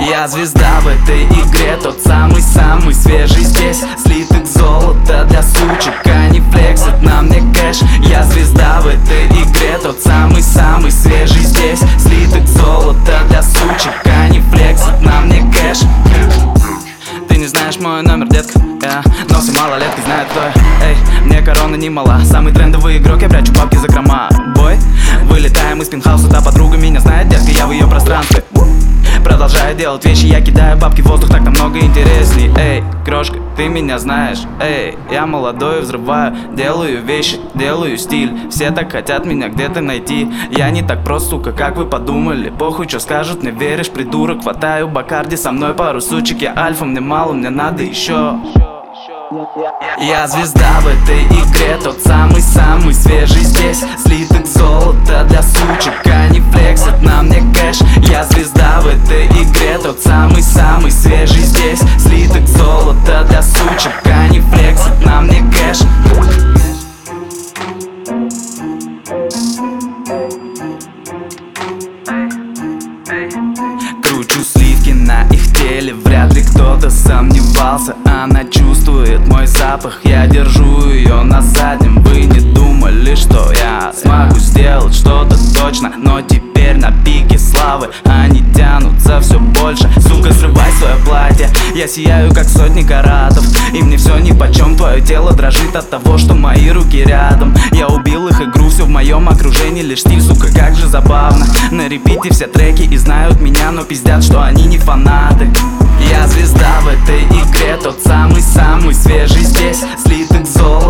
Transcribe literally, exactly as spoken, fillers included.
Я звезда в этой игре, тот самый-самый свежий здесь. Слиток золота для сучек, они флексят на мне кэш. Я звезда в этой игре, тот самый-самый свежий здесь. Слиток золота для сучек, они флексят на мне кэш. Ты не знаешь мой номер, детка, yeah. Но все малолетки знают, кто я. Эй, мне корона не мала. Самый трендовый игрок, я прячу бабки за крома. Бой, вылетаем из пентхауса, та подруга меня знает, детка, я в ее пространстве. Продолжаю делать вещи, я кидаю бабки в воздух, так намного интересней. Эй, крошка, ты меня знаешь. Эй, я молодой, взрываю, делаю вещи, делаю стиль. Все так хотят меня где-то найти. Я не так прост, сука, как вы подумали. Похуй, что скажут, не веришь, придурок. Хватаю Бакарди, со мной пару сучек. Я альфа, мне мало, мне надо еще. Я звезда в этой игре, тот самый-самый свежий здесь. Слиток золота для сучек, они флексят на мне кэш. Я звезда в этой игре, тот самый-самый свежий здесь. Слиток золота для сучек, они флексят на мне кэш. Кручу сливки на их теле, вряд ли кто-то сомневался. Она чувствует мой запах, я держу ее на заднем. Вы не думали, что я смогу сделать что-то точно, но теперь на пике славы они тянутся все больше. Сука, срывай свое платье, я сияю как сотни каратов. И мне все нипочем, твое тело дрожит от того, что мои руки рядом. Я убил их игру, все в моем окружении лишь стиль, сука, как же забавно. На репите все треки и знают меня, но пиздят, что они не фанаты. Я звезда в этой игре, тот самый-самый свежий здесь. Слиток золота